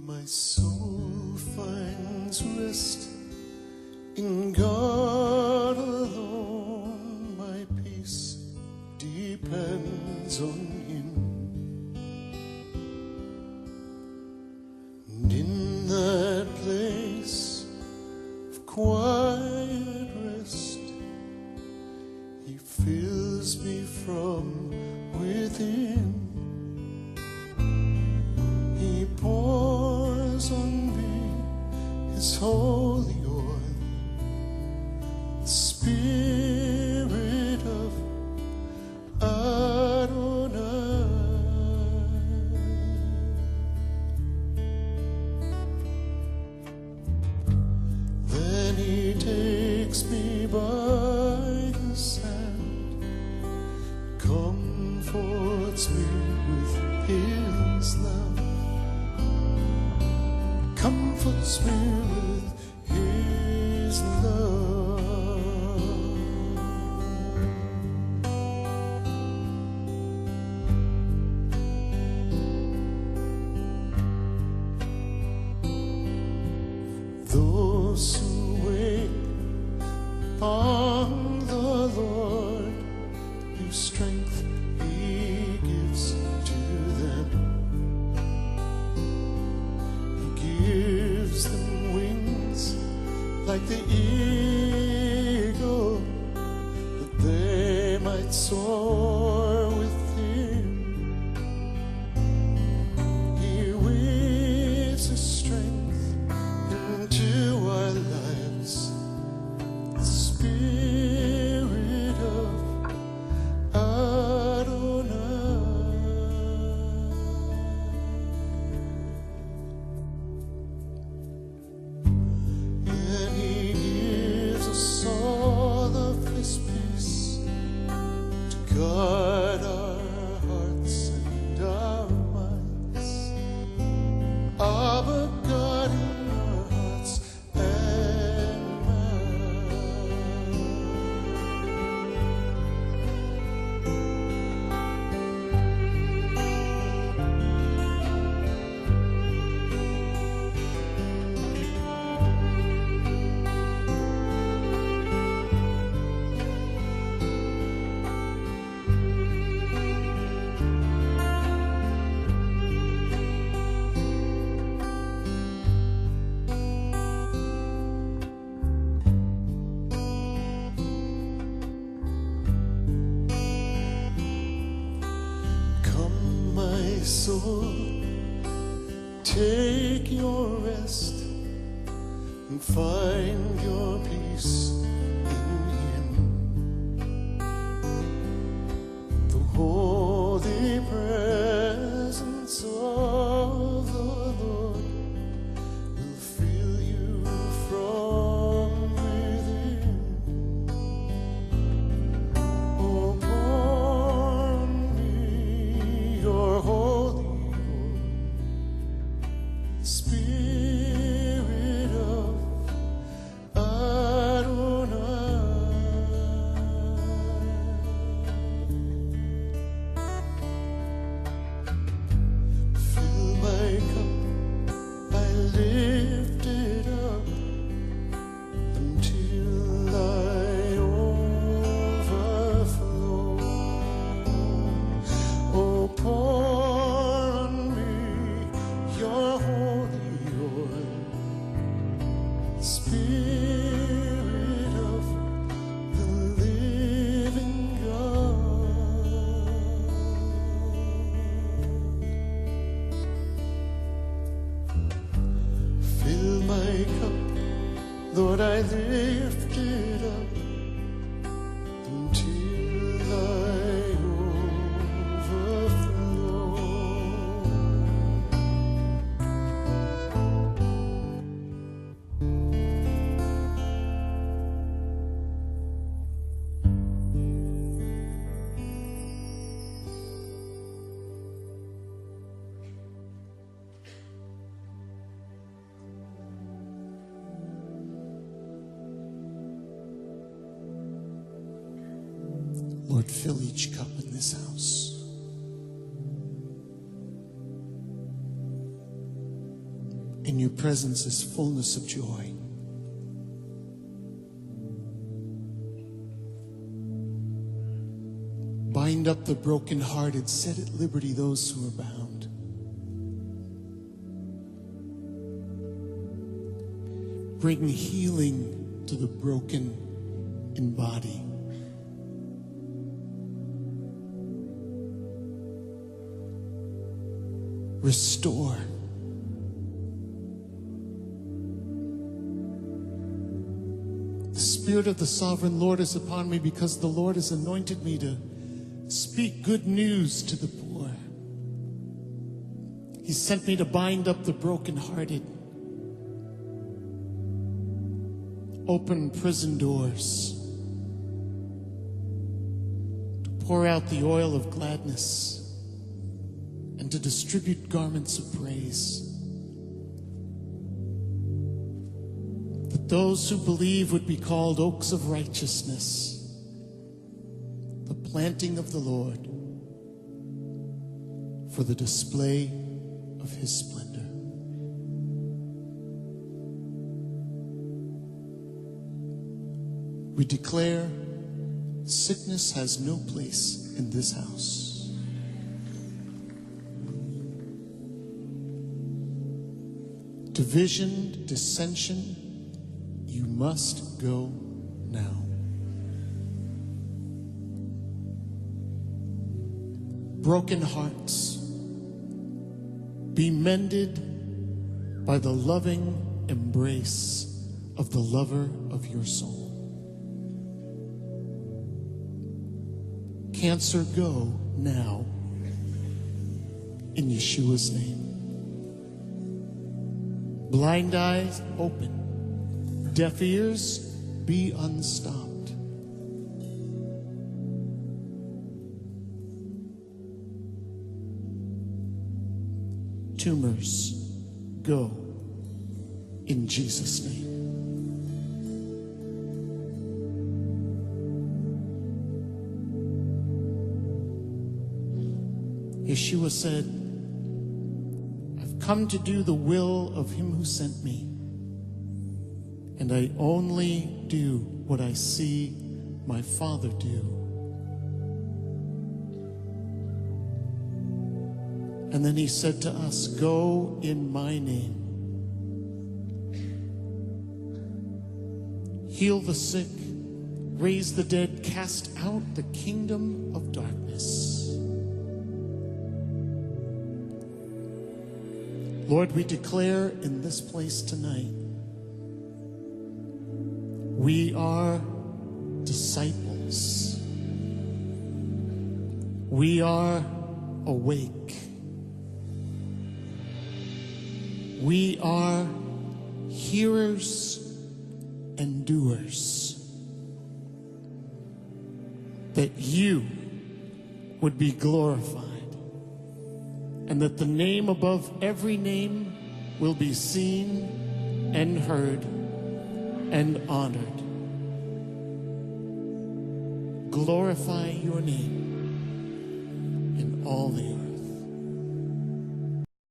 My soul finds rest in God alone. My peace depends on Him. And in that place of quiet rest, He fills me from within. He pours on me His holy oil, the Spirit of Adonai. Then He takes me by the hand, comforts me with His love, comforts me with His love. Those who wait upon the Lord, whose strength He gives to them, gives them wings like the eagle, that they might soar with Him. He weaves His strength into our lives, the Spirit of Adonai. And He gives us all of His peace to guard our hearts and our minds. Abba, guarding our hearts and minds. Come, my soul, take your rest and find your peace in Him. The holy presence of the Lord will fill you from within. Oh, pour on me your holy oil, Spirit of Adonai. Fill my cup, I lift it up until I overflow. Oh, pour on me your holy oil, Spirit of the living God. Fill my cup, Lord, I lift it up until I overflow. Lord, fill each cup in this house. In your presence is fullness of joy. Bind up the brokenhearted, set at liberty those who are bound. Bring healing to the broken in body. Restore. The Spirit of the Sovereign Lord is upon me because the Lord has anointed me to speak good news to the poor. He sent me to bind up the brokenhearted, open prison doors, to pour out the oil of gladness, and to distribute garments of praise. That those who believe would be called oaks of righteousness, the planting of the Lord for the display of his splendor. We declare sickness has no place in this house. Division, dissension, you must go now. Broken hearts, be mended by the loving embrace of the lover of your soul. Cancer, go now in Yeshua's name. Blind eyes, open. Deaf ears, be unstopped. Tumors, go in Jesus' name. Yeshua said, I've come to do the will of him who sent me, and I only do what I see my Father do. And then he said to us, go in my name. Heal the sick, raise the dead, cast out the kingdom of darkness. Lord, we declare in this place tonight, we are disciples. We are awake. We are hearers and doers. That you would be glorified, and that the name above every name will be seen and heard and honored. Glorify your name in all the earth.